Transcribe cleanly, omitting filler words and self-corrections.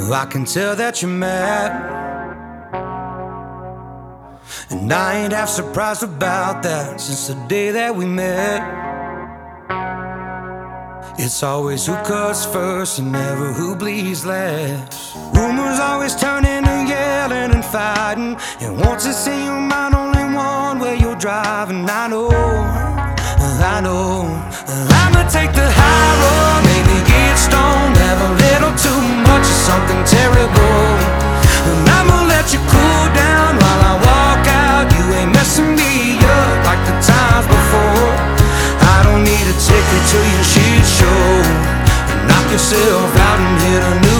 I can tell that you're mad, and I ain't half surprised about that. Since the day that we met, it's always who cuts first and never who bleeds last. Rumors always turn into yelling and fighting, and once it's in your mind, only one way you're driving. I know I'ma take the high road, maybe get stoned, have a little too much of something terrible, and I'ma let you cool down while I walk out. You ain't messing me up like the times before. I don't need a ticket to your shit show. Knock yourself out and hit a new